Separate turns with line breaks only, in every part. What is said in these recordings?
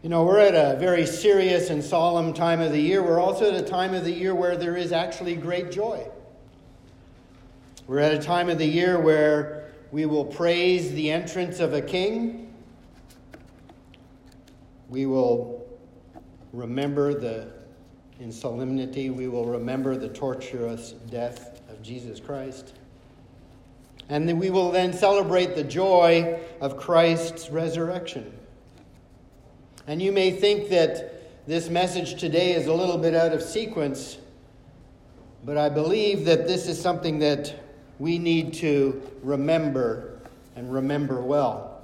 You know, we're at a very serious and solemn time of the year. We're also at a time of the year where there is actually great joy. We're at a time of the year where we will praise the entrance of a king. We will remember in solemnity, we will remember the torturous death of Jesus Christ. And then we will then celebrate the joy of Christ's resurrection. And you may think that this message today is a little bit out of sequence, but I believe that this is something that we need to remember and remember well.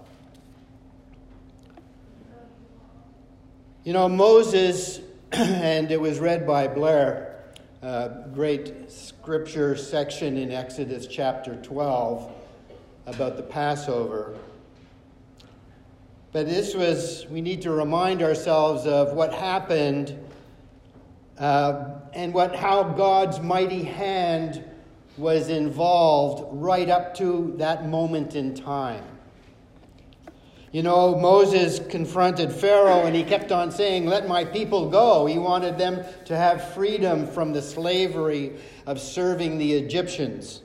You know, Moses, and it was read by Blair, a great scripture section in Exodus chapter 12 about the Passover. But we need to remind ourselves of what happened and how God's mighty hand was involved right up to that moment in time. You know, Moses confronted Pharaoh and he kept on saying, "Let my people go." He wanted them to have freedom from the slavery of serving the Egyptians.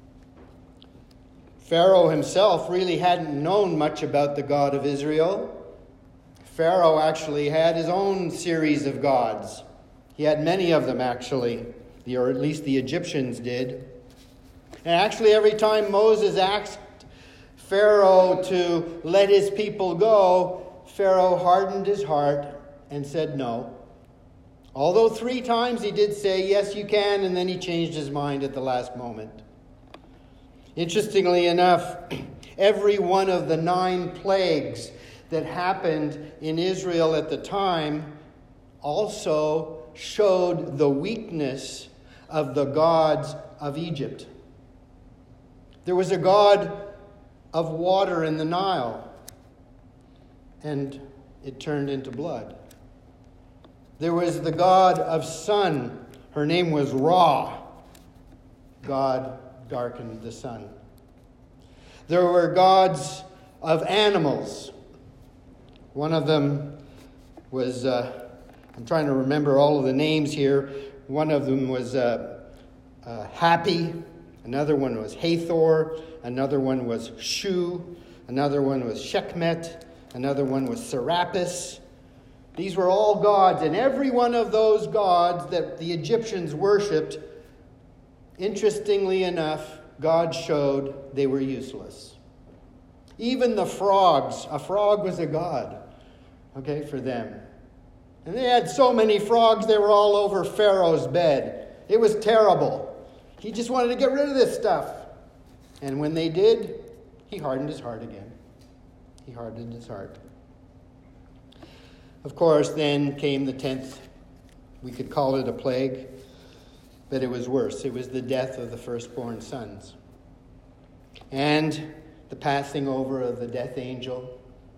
Pharaoh himself really hadn't known much about the God of Israel. Pharaoh actually had his own series of gods. He had many of them, actually, or at least the Egyptians did. And actually, every time Moses asked Pharaoh to let his people go, Pharaoh hardened his heart and said no. Although 3 times he did say, "Yes, you can," and then he changed his mind at the last moment. Interestingly enough, every one of the 9 plagues that happened in Israel at the time also showed the weakness of the gods of Egypt. There was a god of water in the Nile, and it turned into blood. There was the god of sun. Her name was Ra. God darkened the sun. There were gods of animals. One of them was, I'm trying to remember all of the names here. One of them was Happy. Another one was Hathor. Another one was Shu. Another one was Sekhmet. Another one was Serapis. These were all gods, and every one of those gods that the Egyptians worshipped, interestingly enough, God showed they were useless. Even the frogs. A frog was a god, for them. And they had so many frogs, they were all over Pharaoh's bed. It was terrible. He just wanted to get rid of this stuff. And when they did, he hardened his heart again. He hardened his heart. Of course, then came the 10th. We could call it a plague. But it was worse. It was the death of the firstborn sons. And the passing over of the death angel,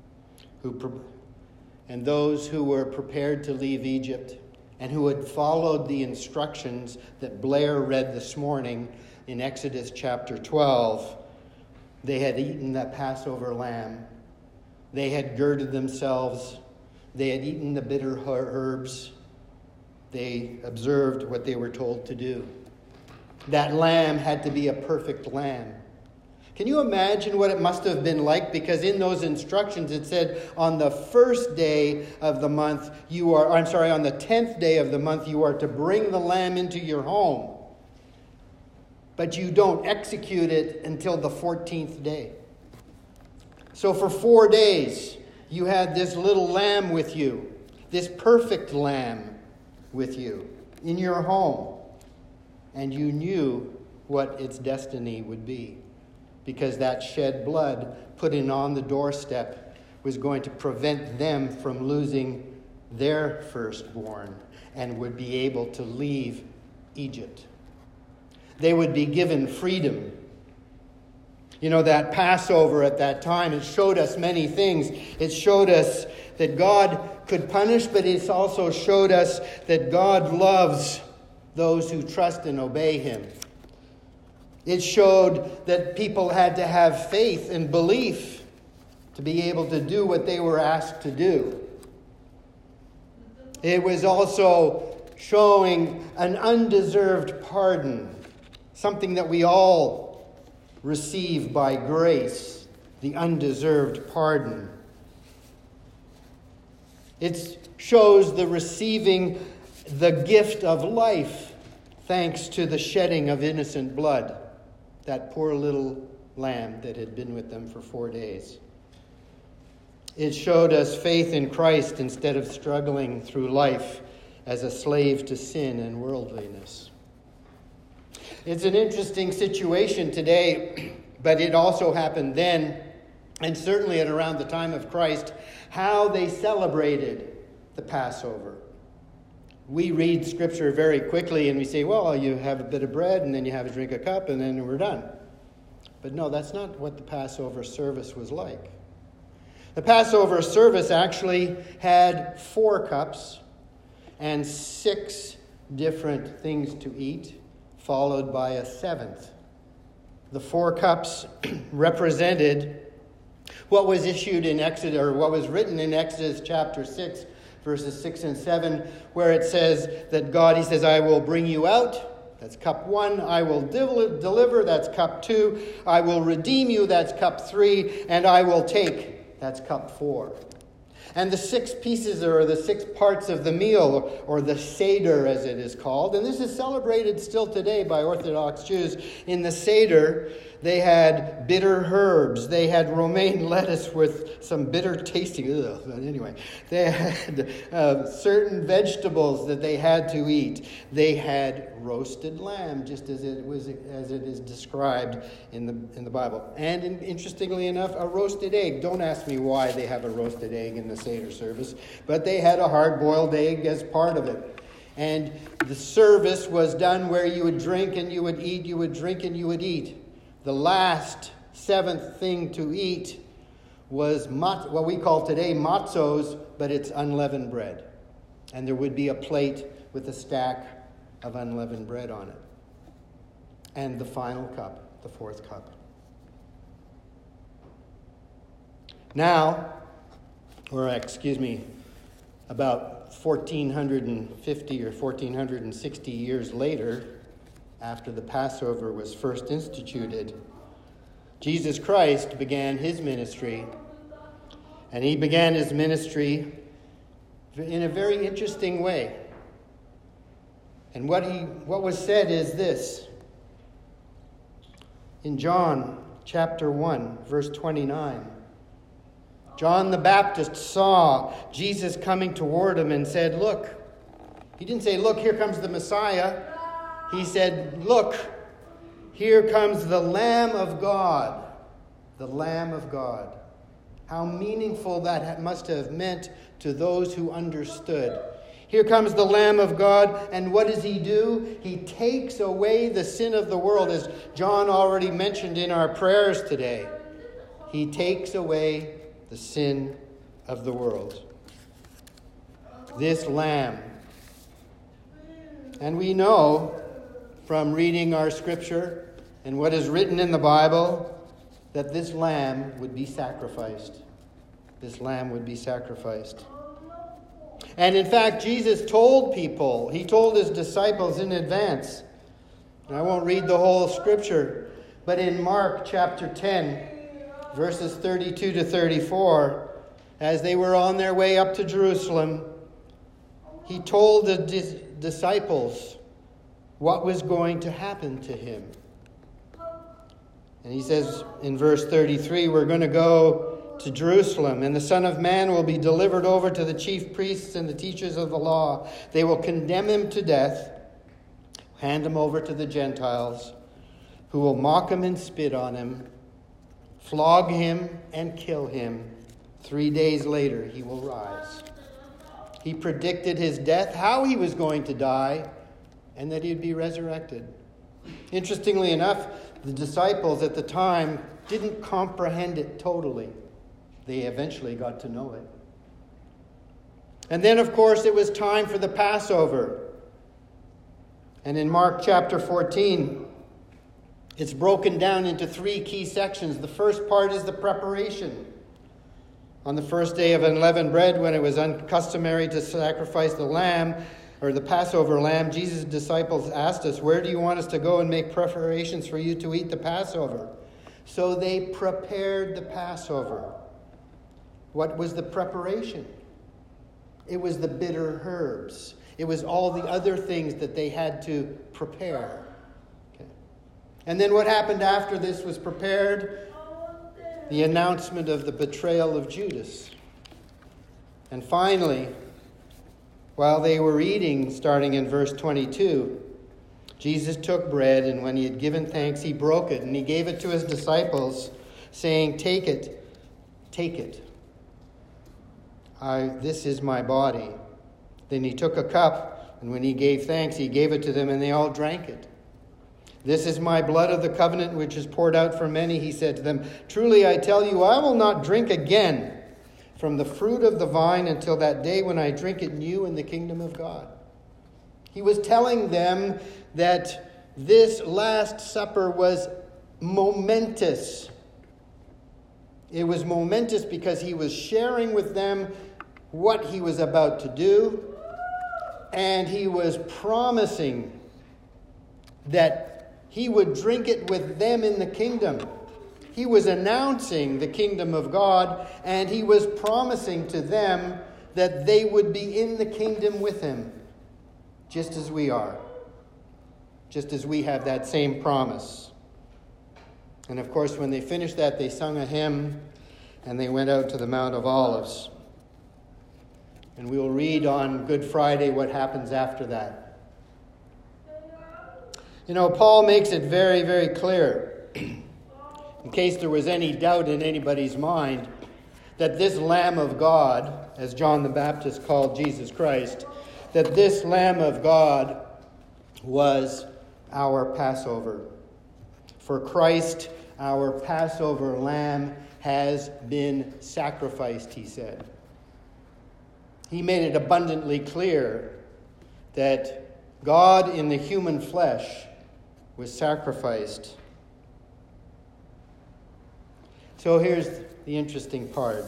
and those who were prepared to leave Egypt and who had followed the instructions that Blair read this morning in Exodus chapter 12. They had eaten that Passover lamb. They had girded themselves. They had eaten the bitter herbs. They observed what they were told to do. That lamb had to be a perfect lamb. Can you imagine what it must have been like? Because in those instructions it said on the first day of the month on the 10th day of the month you are to bring the lamb into your home. But you don't execute it until the 14th day. So for 4 days you had this little lamb with you, this perfect lamb with you in your home, and you knew what its destiny would be, because that shed blood put in on the doorstep was going to prevent them from losing their firstborn and would be able to leave Egypt. They would be given freedom. You know, that Passover at that time, it showed us many things. It showed us that God could punish, but it also showed us that God loves those who trust and obey him. It showed that people had to have faith and belief to be able to do what they were asked to do. It was also showing an undeserved pardon, something that we all receive by grace, the undeserved pardon. It shows the receiving the gift of life thanks to the shedding of innocent blood, that poor little lamb that had been with them for 4 days. It showed us faith in Christ instead of struggling through life as a slave to sin and worldliness. It's an interesting situation today, but it also happened then, and certainly at around the time of Christ, how they celebrated the Passover. We read Scripture very quickly and we say, well, you have a bit of bread and then you have a drink of cup and then we're done. But no, that's not what the Passover service was like. The Passover service actually had 4 cups and 6 different things to eat, followed by a 7th. The 4 cups represented what was issued in Exodus, or what was written in Exodus chapter 6, verses 6 and 7, where it says that God, he says, I will bring you out. That's cup 1. I will deliver. That's cup 2. I will redeem you. That's cup 3. And I will take. That's cup 4. And the 6 pieces, or the 6 parts of the meal, or the Seder as it is called, and this is celebrated still today by Orthodox Jews. In the Seder, they had bitter herbs. They had romaine lettuce with some bitter tasting. But anyway, they had certain vegetables that they had to eat. They had roasted lamb, just as it is described in the Bible. And interestingly enough, a roasted egg. Don't ask me why they have a roasted egg in the Seder service, but they had a hard-boiled egg as part of it. And the service was done where you would drink and you would eat, you would drink and you would eat. The last 7th thing to eat was what we call today matzos, but it's unleavened bread. And there would be a plate with a stack of unleavened bread on it. And the final cup, the 4th cup. Now, about 1450 or 1460 years later, after the Passover was first instituted, Jesus Christ began his ministry. And he began his ministry in a very interesting way. And what was said is this. In John chapter 1, verse 29, John the Baptist saw Jesus coming toward him and said, look. He didn't say, look, here comes the Messiah. He said, look, here comes the Lamb of God. The Lamb of God. How meaningful that must have meant to those who understood. Here comes the Lamb of God, and what does he do? He takes away the sin of the world, as John already mentioned in our prayers today. He takes away the sin of the world. This Lamb. And we know from reading our Scripture and what is written in the Bible that this Lamb would be sacrificed. This Lamb would be sacrificed. And in fact, Jesus told people, he told his disciples in advance. And I won't read the whole Scripture, but in Mark chapter 10, verses 32 to 34, as they were on their way up to Jerusalem, he told the disciples what was going to happen to him. And he says in verse 33, we're going to go to Jerusalem, and the Son of Man will be delivered over to the chief priests and the teachers of the law. They will condemn him to death, hand him over to the Gentiles, who will mock him and spit on him, flog him and kill him. 3 days later, he will rise. He predicted his death, how he was going to die, and that he'd be resurrected. Interestingly enough, the disciples at the time didn't comprehend it totally. They eventually got to know it. And then, of course, it was time for the Passover. And in Mark chapter 14, it's broken down into 3 key sections. The first part is the preparation. On the first day of unleavened bread, when it was uncustomary to sacrifice the lamb, or the Passover lamb, Jesus' disciples asked us, "Where do you want us to go and make preparations for you to eat the Passover?" So they prepared the Passover. What was the preparation? It was the bitter herbs. It was all the other things that they had to prepare. Okay. And then what happened after this was prepared? The announcement of the betrayal of Judas. And finally, while they were eating, starting in verse 22, Jesus took bread, and when he had given thanks, he broke it, and he gave it to his disciples, saying, "Take it, take it. This is my body." Then he took a cup, and when he gave thanks, he gave it to them, and they all drank it. "This is my blood of the covenant, which is poured out for many," he said to them. "Truly I tell you, I will not drink again from the fruit of the vine until that day when I drink it new in the kingdom of God." He was telling them that this Last Supper was momentous. It was momentous because he was sharing with them what he was about to do, and he was promising that he would drink it with them in the kingdom. He was announcing the kingdom of God, and he was promising to them that they would be in the kingdom with him, just as we are, just as we have that same promise. And of course, when they finished that, they sung a hymn, and they went out to the Mount of Olives. And we will read on Good Friday what happens after that. You know, Paul makes it very, very clear, in case there was any doubt in anybody's mind, that this Lamb of God, as John the Baptist called Jesus Christ, that this Lamb of God was our Passover. For Christ, our Passover lamb, has been sacrificed, he said. He made it abundantly clear that God in the human flesh was sacrificed. So here's the interesting part.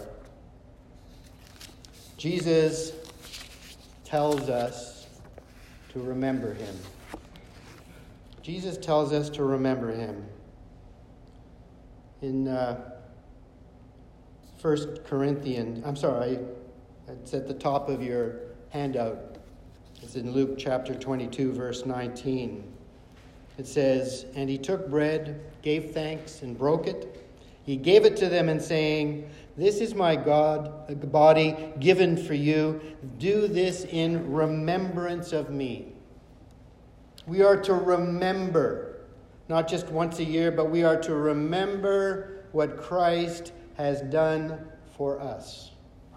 Jesus tells us to remember him. Jesus tells us to remember him. In 1 Corinthians, it's at the top of your handout. It's in Luke chapter 22, verse 19. It says, "And he took bread, gave thanks, and broke it. He gave it to them and saying, 'This is my body given for you. Do this in remembrance of me.'" We are to remember, not just once a year, but we are to remember what Christ has done for us.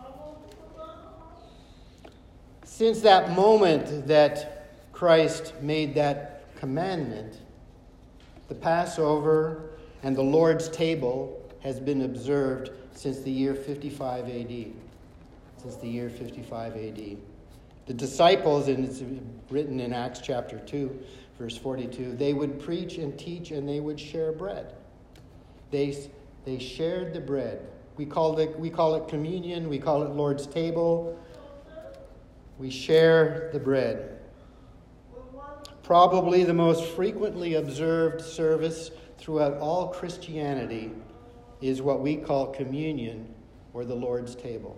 Since that moment that Christ made that commandment, the Passover and the Lord's table has been observed since the year 55 AD. Since the year 55 AD. The disciples, and it's written in Acts chapter 2, verse 42, they would preach and teach and they would share bread. They shared the bread. We call it communion. We call it Lord's table. We share the bread. Probably the most frequently observed service throughout all Christianity is what we call communion or the Lord's table.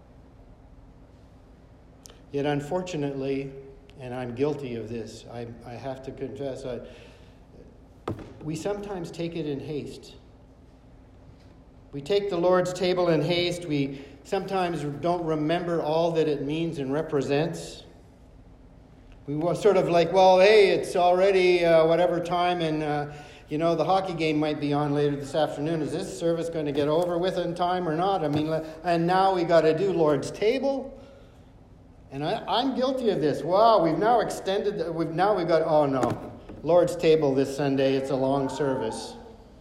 Yet unfortunately, and I'm guilty of this, I have to confess, we sometimes take it in haste. We take the Lord's table in haste. We sometimes don't remember all that it means and represents. We were sort of like, well, hey, it's already whatever time, and the hockey game might be on later this afternoon. Is this service going to get over with in time or not? I mean, and now we got to do Lord's table. And I'm guilty of this. Wow, we've now extended. Oh no, Lord's table this Sunday. It's a long service.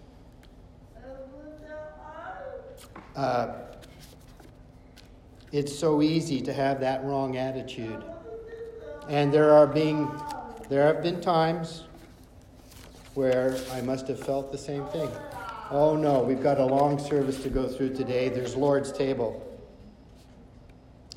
It's so easy to have that wrong attitude. And there have been times where I must have felt the same thing. Oh no, we've got a long service to go through today. There's Lord's table.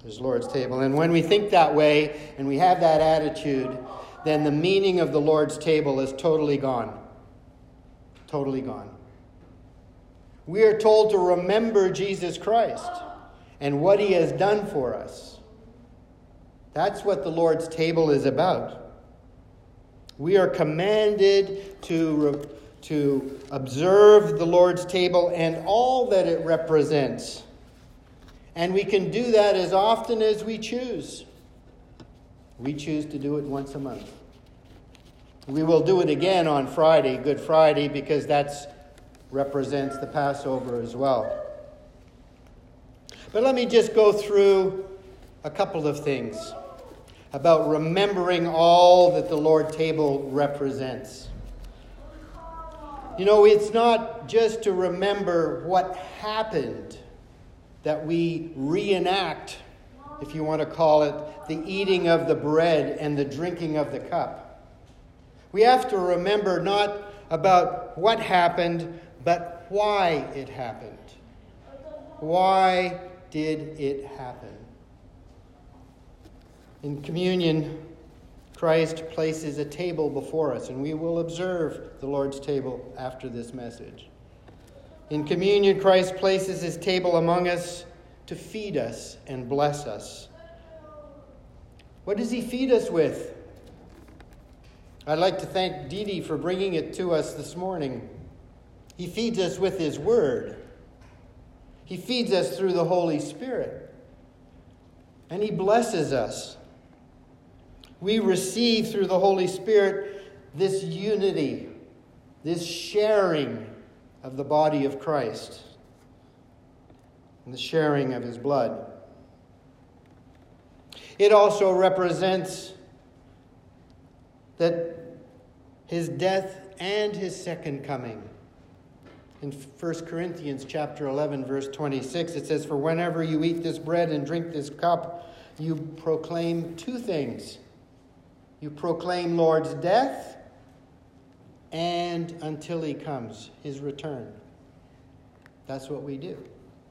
His Lord's table. And when we think that way and we have that attitude, then the meaning of the Lord's table is totally gone. Totally gone. We are told to remember Jesus Christ and what He has done for us. That's what the Lord's table is about. We are commanded to observe the Lord's table and all that it represents. And we can do that as often as we choose. We choose to do it once a month. We will do it again on Friday, Good Friday, because that represents the Passover as well. But let me just go through a couple of things about remembering all that the Lord's table represents. You know, it's not just to remember what happened that we reenact, if you want to call it, the eating of the bread and the drinking of the cup. We have to remember not about what happened, but why it happened. Why did it happen? In communion, Christ places a table before us, and we will observe the Lord's table after this message. In communion, Christ places His table among us to feed us and bless us. What does He feed us with? I'd like to thank Dee Dee for bringing it to us this morning. He feeds us with His Word. He feeds us through the Holy Spirit. And He blesses us. We receive through the Holy Spirit this unity, this sharing of the body of Christ and the sharing of His blood. It also represents that His death and His second coming. In 1 Corinthians chapter 11, verse 26, it says, "For whenever you eat this bread and drink this cup, you proclaim two things. You proclaim Lord's death and until He comes, His return." That's what we do.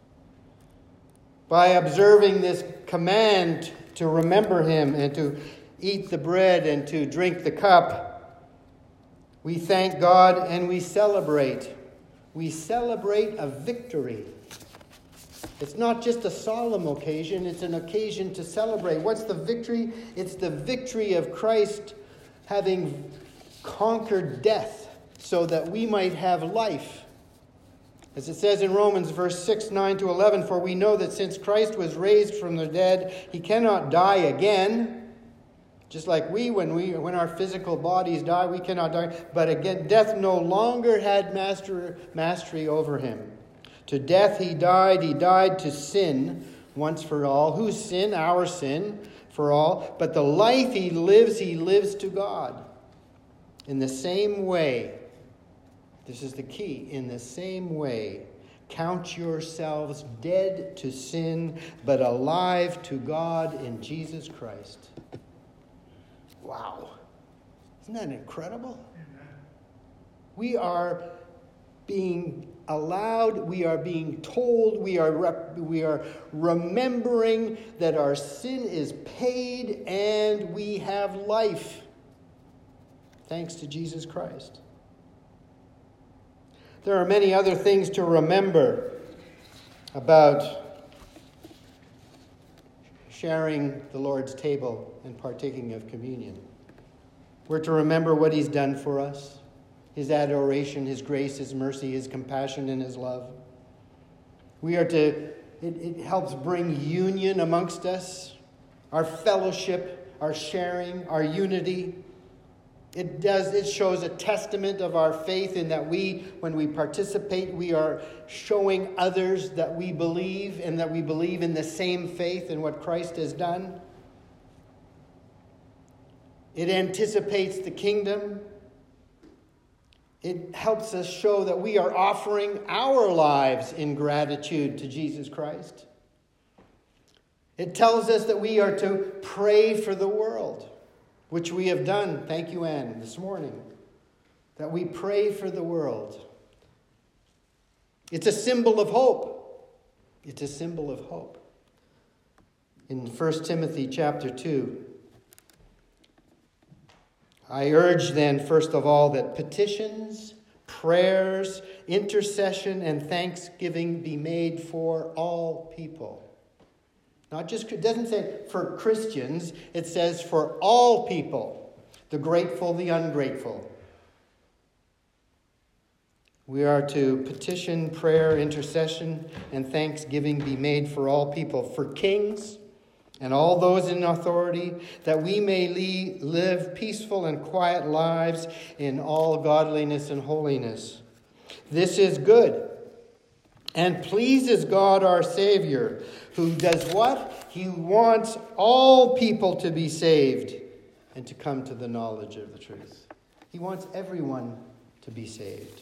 By observing this command to remember Him and to eat the bread and to drink the cup, we thank God and we celebrate. We celebrate a victory. It's not just a solemn occasion, it's an occasion to celebrate. What's the victory? It's the victory of Christ having conquered death so that we might have life. As it says in Romans verse 6, 9 to 11, "For we know that since Christ was raised from the dead, He cannot die again." Just like when our physical bodies die, we cannot die. But again, death no longer had mastery over Him. To death He died to sin once for all. Whose sin? Our sin for all. But the life He lives to God. In the same way, this is the key, in the same way, count yourselves dead to sin, but alive to God in Jesus Christ. Wow. Isn't that incredible? We are being allowed, we are being told, we are remembering that our sin is paid and we have life thanks to Jesus Christ. There are many other things to remember about sharing the Lord's table and partaking of communion. We're to remember what He's done for us, His adoration, His grace, His mercy, His compassion, and His love. It helps bring union amongst us, our fellowship, our sharing, our unity. It shows a testament of our faith in that when we participate, we are showing others that we believe and that we believe in the same faith in what Christ has done. It anticipates the kingdom. It helps us show that we are offering our lives in gratitude to Jesus Christ. It tells us that we are to pray for the world, which we have done, thank you, Anne, this morning, that we pray for the world. It's a symbol of hope. It's a symbol of hope. in 1 Timothy chapter 2. I urge then, first of all, that petitions, prayers, intercession, and thanksgiving be made for all people. Not just, it doesn't say for Christians, it says for all people, the grateful, the ungrateful. We are to petition, prayer, intercession, and thanksgiving be made for all people, for kings and all those in authority, that we may live peaceful and quiet lives in all godliness and holiness. This is good and pleases God our Savior, who does what? He wants all people to be saved and to come to the knowledge of the truth. He wants everyone to be saved.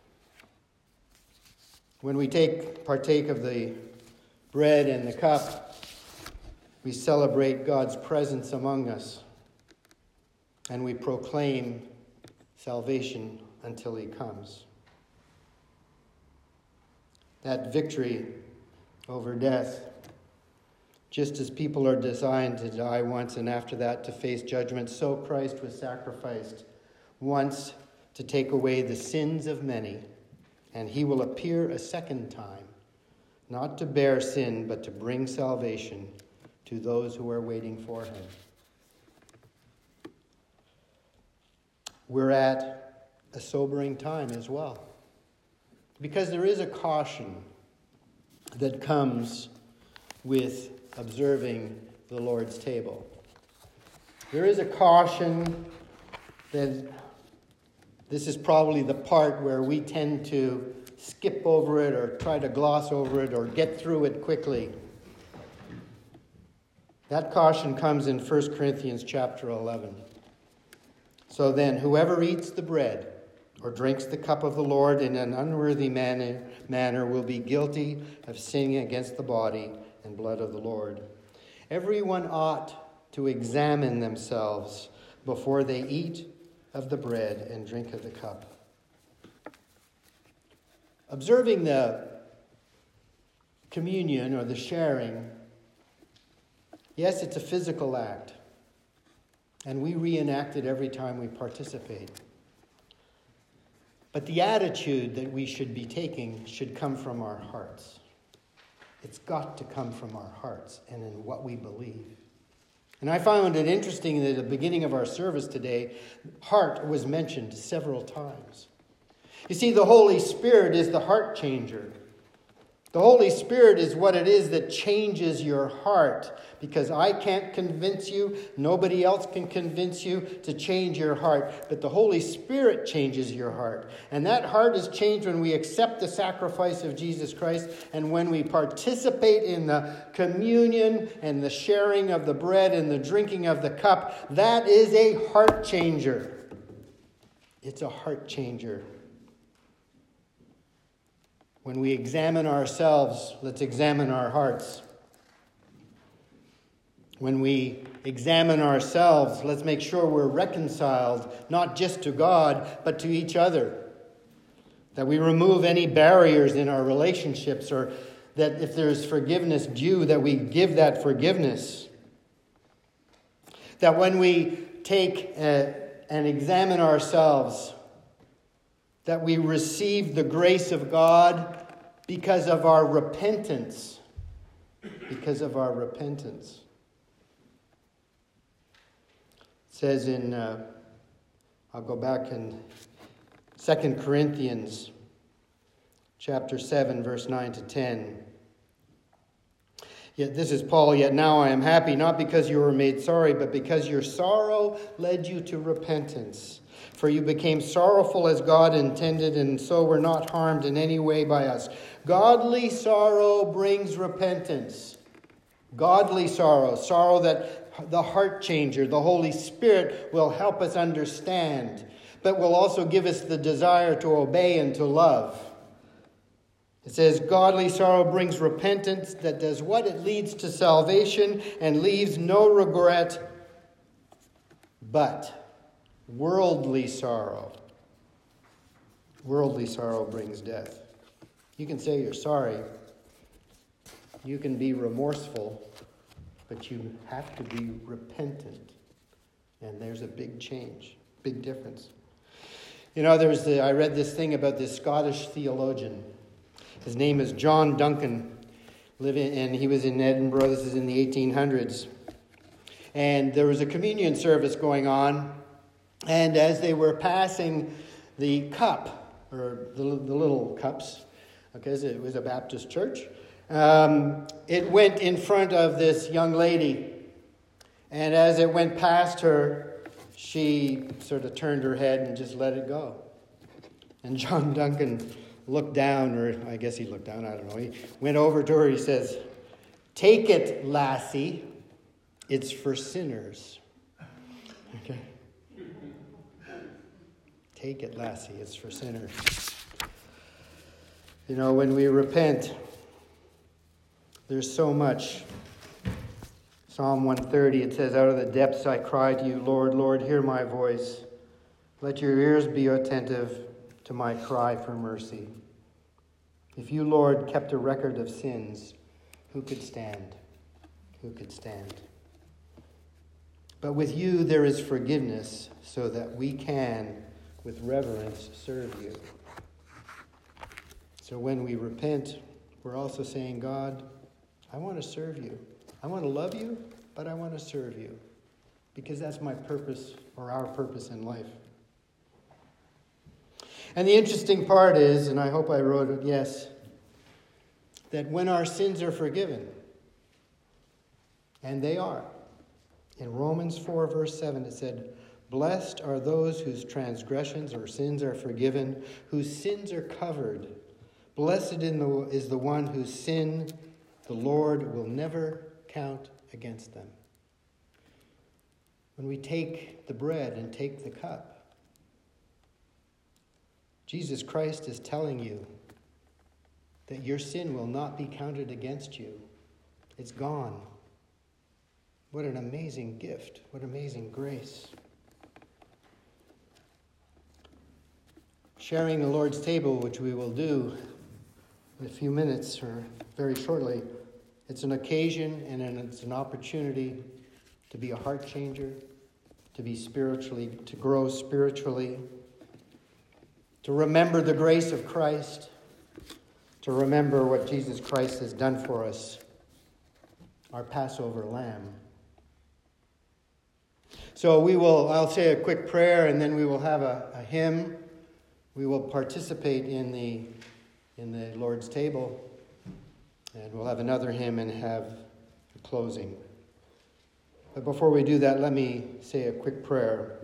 When we partake of the bread and the cup, we celebrate God's presence among us, and we proclaim salvation until he comes. That victory over death, just as people are designed to die once and after that to face judgment, so Christ was sacrificed once to take away the sins of many, and he will appear a second time, not to bear sin, but to bring salvation to those who are waiting for him. We're at a sobering time as well, because there is a caution that comes with observing the Lord's table. There is a caution that this is probably the part where we tend to skip over it or try to gloss over it or get through it quickly. That caution comes in 1 Corinthians chapter 11. So then, whoever eats the bread or drinks the cup of the Lord in an unworthy manner will be guilty of sinning against the body and blood of the Lord. Everyone ought to examine themselves before they eat of the bread and drink of the cup. Observing the communion or the sharing, yes, it's a physical act, and we reenact it every time we participate. But the attitude that we should be taking should come from our hearts. It's got to come from our hearts and in what we believe. And I found it interesting that at the beginning of our service today, heart was mentioned several times. You see, the Holy Spirit is the heart changer. The Holy Spirit is what it is that changes your heart, because I can't convince you, nobody else can convince you to change your heart, but the Holy Spirit changes your heart. And that heart is changed when we accept the sacrifice of Jesus Christ and when we participate in the communion and the sharing of the bread and the drinking of the cup. That is a heart changer. It's a heart changer. When we examine ourselves, let's examine our hearts. When we examine ourselves, let's make sure we're reconciled, not just to God, but to each other. That we remove any barriers in our relationships, or that if there's forgiveness due, that we give that forgiveness. That when we take and examine ourselves, that we receive the grace of God because of our repentance. Because of our repentance. It says in, I'll go back in 2 Corinthians chapter 7, verse 9 to 10. Yet this is Paul, yet now I am happy, not because you were made sorry, but because your sorrow led you to repentance. For you became sorrowful as God intended, and so were not harmed in any way by us. Godly sorrow brings repentance. Godly sorrow, sorrow that the heart changer, the Holy Spirit, will help us understand, but will also give us the desire to obey and to love. It says, godly sorrow brings repentance that does what? It leads to salvation and leaves no regret, but worldly sorrow brings death. You can say you're sorry. You can be remorseful, but you have to be repentant. And there's a big change, big difference. You know, I read this thing about this Scottish theologian. His name is John Duncan, and he was in Edinburgh. This is in the 1800s. And there was a communion service going on, and as they were passing the cup, or the little cups, because it was a Baptist church, it went in front of this young lady. And as it went past her, she sort of turned her head and just let it go. And John Duncan looked down, or I guess he looked down, I don't know. He went over to her, he says, "Take it, lassie, it's for sinners." Okay. Take it, lassie, it's for sinners. You know, when we repent, there's so much. Psalm 130, it says, "Out of the depths I cry to you, Lord, Lord, hear my voice. Let your ears be attentive to my cry for mercy. If you, Lord, kept a record of sins, who could stand? Who could stand? But with you there is forgiveness, so that we can, with reverence, serve you." So when we repent, we're also saying, God, I want to serve you. I want to love you, but I want to serve you. Because that's my purpose, or our purpose in life. And the interesting part is, and I hope I wrote it, yes, that when our sins are forgiven, and they are. In Romans 4, verse 7, it said, "Blessed are those whose transgressions or sins are forgiven, whose sins are covered. Blessed is the one whose sin the Lord will never count against them." When we take the bread and take the cup, Jesus Christ is telling you that your sin will not be counted against you. It's gone. What an amazing gift. What amazing grace. Sharing the Lord's table, which we will do in a few minutes or very shortly, it's an occasion and it's an opportunity to be a heart changer, to grow spiritually, to remember the grace of Christ, to remember what Jesus Christ has done for us, our Passover lamb. So I'll say a quick prayer, and then we will have a hymn. We will participate in the Lord's table, and we'll have another hymn and have a closing. But before we do that, let me say a quick prayer.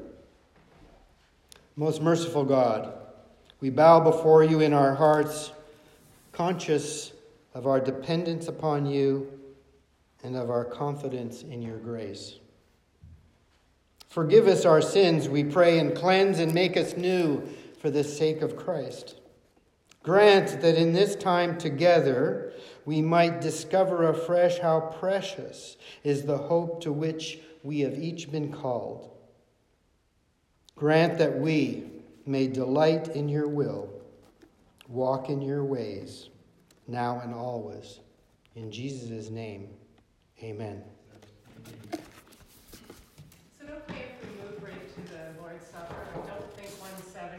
Most merciful God, we bow before you in our hearts, conscious of our dependence upon you and of our confidence in your grace. Forgive us our sins, we pray, and cleanse and make us new for the sake of Christ. Grant that in this time together we might discover afresh how precious is the hope to which we have each been called. Grant that we may delight in your will, walk in your ways, now and always. In Jesus' name, amen.